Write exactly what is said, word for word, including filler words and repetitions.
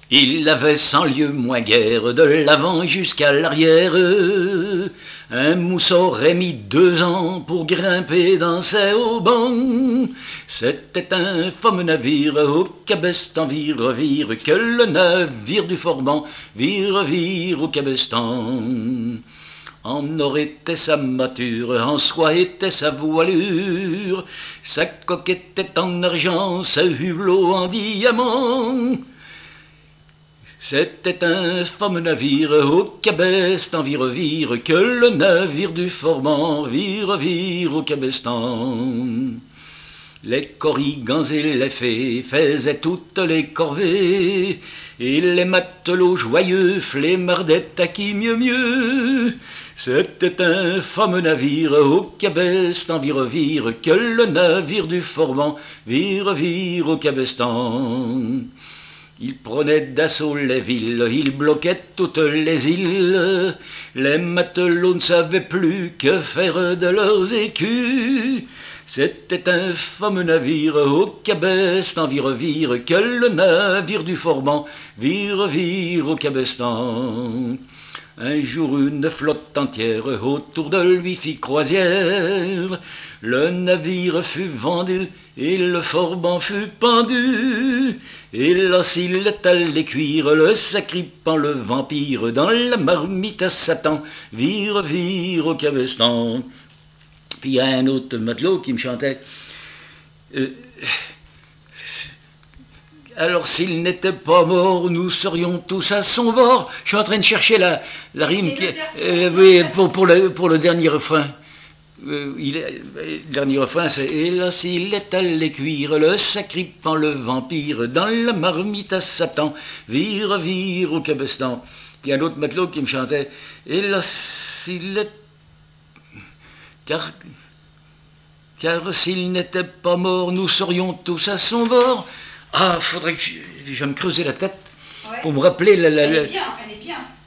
Il avait cent lieues moins guère, de l'avant jusqu'à l'arrière. Un mousse aurait mis deux ans pour grimper dans ses haubans. C'était un fameux navire au cabestan, vire, vire, que le navire du Forban, vire, vire au cabestan. En or était sa mâture, en soie était sa voilure, sa coque était en argent, sa hublot en diamant. C'était un fameux navire au cabestan, vire, vire, que le navire du Forban, vire, vire au cabestan. Les corrigans et les fées faisaient toutes les corvées, et les matelots joyeux flémardaient à qui mieux mieux. C'était un fameux navire au cabestan, vire, vire, que le navire du Forban, vire, vire au cabestan. Il prenait d'assaut les villes, il bloquait toutes les îles. Les matelots ne savaient plus que faire de leurs écus. C'était un fameux navire au cabestan, vire, vire, que le navire du Forban, vire, vire au cabestan. Un jour une flotte entière autour de lui fit croisière. Le navire fut vendu et le Forban fut pendu. Et là s'il est allé cuire le sacripant, le vampire, dans la marmite à Satan, vire, vire au cabestan. Puis il y a un autre matelot qui me chantait euh, alors s'il n'était pas mort, nous serions tous à son bord. Je suis en train de chercher la, la rime qui, euh, oui, pour, pour, le, pour le dernier refrain. Euh, il est, le dernier refrain, c'est « Et là, s'il est allé cuire le sacripant, le vampire, dans la marmite à Satan, vire, vire au cabestan. » Puis un autre matelot qui me chantait « Et là, s'il est... Car, car s'il n'était pas mort, nous serions tous à son bord. » Ah, faudrait que je, je vais me creuser la tête, ouais, pour me rappeler la... la, la... Elle est bien, elle est bien.